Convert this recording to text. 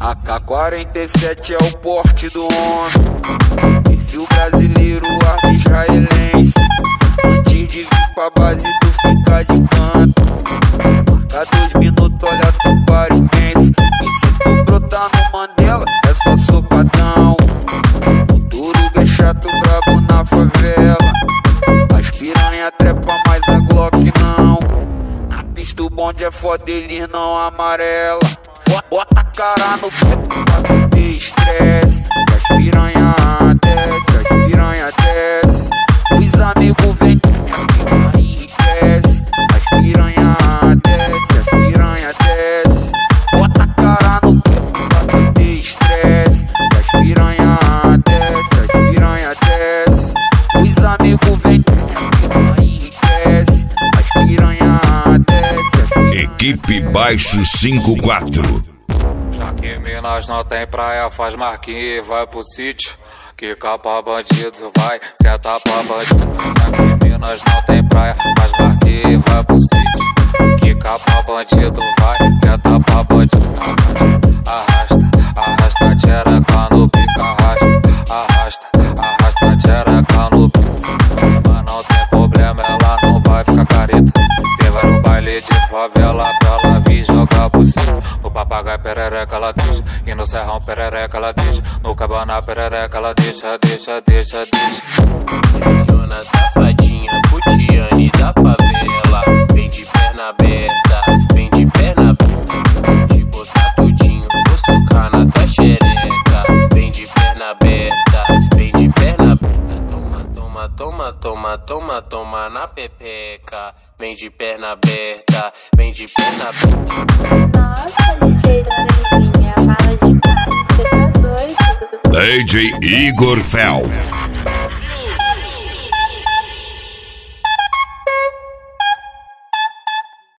AK-47 é o porte do homem, perfil brasileiro, arma israelense. Antes de vir pra base tu fica de canto, marca 2 minutos, olha tu para e vence. E se tu brotar no Mandela é só socadão. O Turuga é chato, brabo na favela. As piranha trepa, mas a Glock não. Na pista o bonde é foda, eles não amarela. Bota a cara no peito pra tu ter estresse. As piranha desce, as piranha desce. Os amigos vêm e enriquece. As piranha desce, as piranha desce. Bota a cara no peito pra tu ter estresse. As piranha desce, as piranha desce. Os amigos vêm e enriquece. As piranha desce. Equipe Baixo 54. Já que Minas não tem praia, faz marquinha e vai pro sítio. Que capa bandido vai, senta pra bandido. Já que Minas não tem praia, faz marquinha e vai pro sítio. Que capa bandido vai, senta pra bandido. Arrasta, arrasta, tchereca no pica. Arrasta, arrasta, arrasta, tchereca no pica. Mas não tem problema, ela não vai ficar careta. Vai no baile de favela pra ela vir jogar por cima. No papagaio perereca ela deixa, e no serrão perereca ela deixa. No cabana perereca ela deixa, deixa, deixa, deixa. Dona safadinha, putiane da favela. Vem de perna aberta, vem de perna aberta. Te botar tudinho, vou socar na tua xereca. Vem de perna aberta, vem de perna aberta. Toma, toma, toma, toma, toma na pepeca. Vem de perna aberta, vem de perna aberta. Nossa, DJ Lorenzinha, fala demais, você tá doido? DJ Igor Fel.